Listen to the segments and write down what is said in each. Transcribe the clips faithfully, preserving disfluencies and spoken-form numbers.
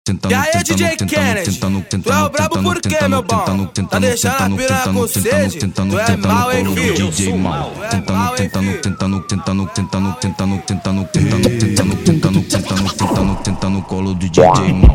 E aí, D J Kennedy, tu é o brabo por quê, meu bom? Tá deixando a piranha com sede? Tu é mal, hein, filho? D J mal, tentando, tentando, tentando, tentando, tentando, tentando, tentando, tentando, tentando, tentando, tentando, tentando, tentando colo do D J mal.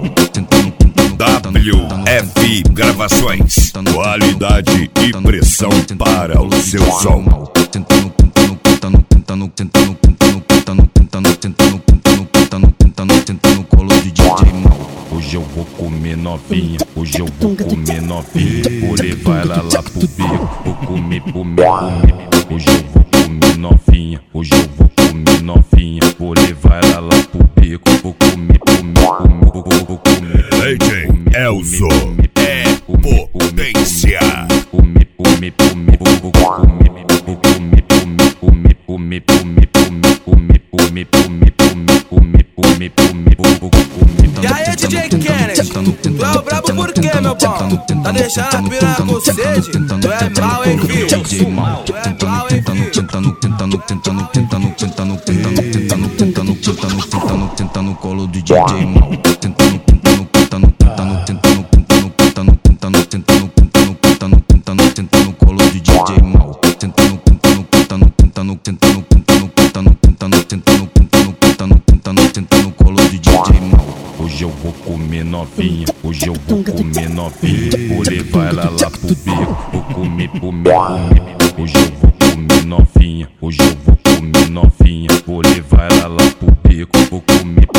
W F Gravações, qualidade e pressão para o seu som. Tentando, tentando, tentando, tentando, tentando, tentando, tentando, tentando, tentando, tentando, tentando, tentando, tentando colo do D J mal. Hoje eu vou comer novinha, hoje eu vou comer novinha, vou levar ela lá pro beco, vou comer, comer, comer. Hoje eu vou comer novinha, hoje eu vou comer novinha, vou levar ela lá pro beco, vou comer, comer, comer, vou, vou, vou comer. D J Elzo é potência. Comer, comer, comer, vou, vou comer, vou comer, comer, comer, comer, comer, comer, comer, comer, comer, comer, comer, comer, comer, vou, vou comer. E aí, D J Kennedy, tu é o brabo por quê, meu bom? Tá deixando a piranha com sede? Tu é mal, hein, filho? Tu é mal, hein, filho? Tentando, tentando, tentando, tentando, tentando, tentando, tentando, tentando, tentando, tentando, tentando colo do D J mal. Tentando, tentando, tentando, tentando, tentando, tentando, tentando, tentando, tentando, tentando, tentando, tentando, tentando colo do D J mal. Tentando, tentando, tentando, tentando, tentando, tentando, tentando, tentando, tentando, tentando, tentando, tentando, tentando colo do D J mal. Hoje eu vou comer novinha, hoje eu vou comer novinha, vou levar ela lá pro beco, vou comer, comer, comer. Hoje eu vou comer novinha, hoje eu vou comer novinha, vou levar ela lá pro beco, vou comer,